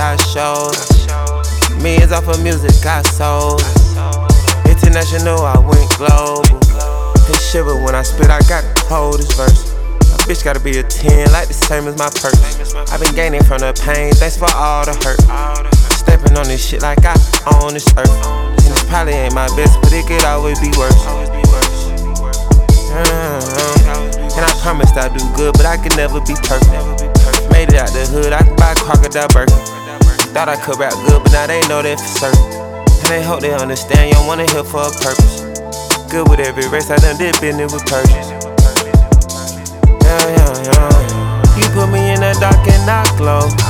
I showed. Millions off of music I sold. International, I went global. They shiver when I spit, I gotta hold this verse. A bitch gotta be a 10, like the same as my purse. I been gaining from the pain, thanks for all the hurt. Stepping on this shit like I own this earth. And this probably ain't my best, but it could always be worse. And I promised I'd do good, but I could never be perfect. Made it out the hood, I could buy a crocodile Birkin. Thought I could rap good, but now they know that for certain. And they hope they understand, you don't wanna hear for a purpose. Good with every race, I done did business with purchase. Yeah. You put me in the dark and I glow.